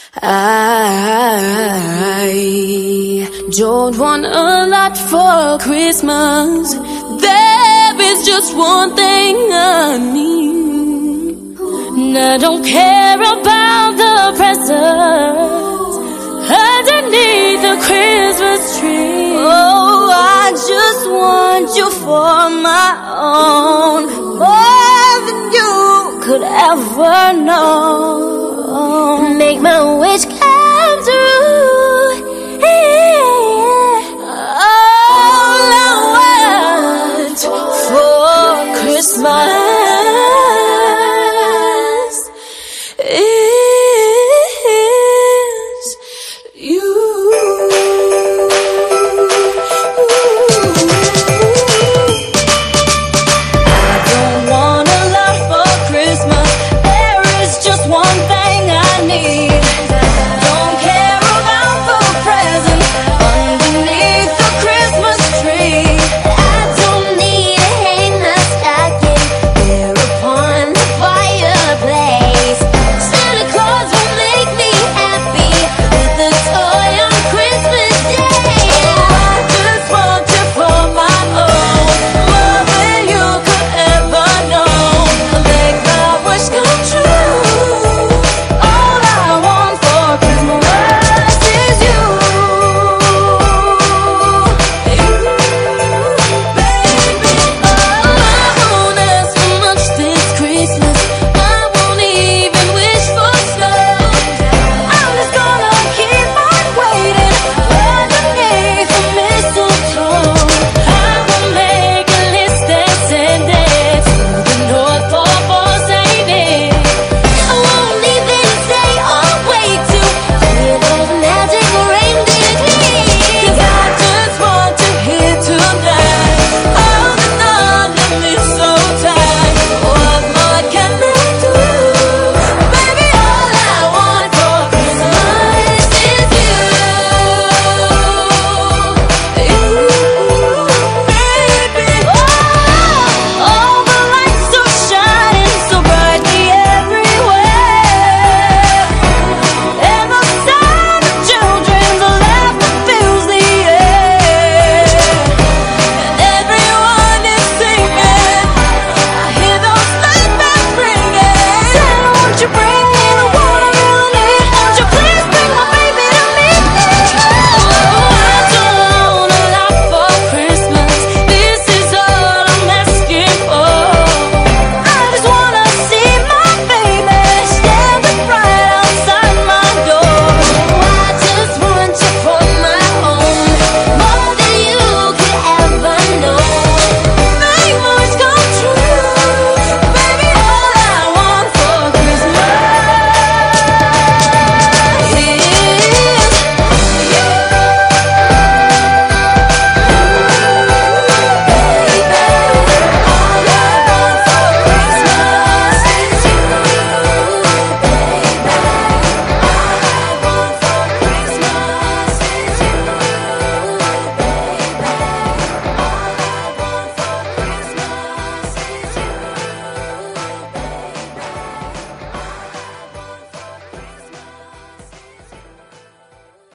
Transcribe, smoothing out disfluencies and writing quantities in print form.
I don't want a lot for Christmas. There is just one thing I need, and I don't care about the presents underneath the Christmas tree. Oh, I just want you for my own, more than you could ever know.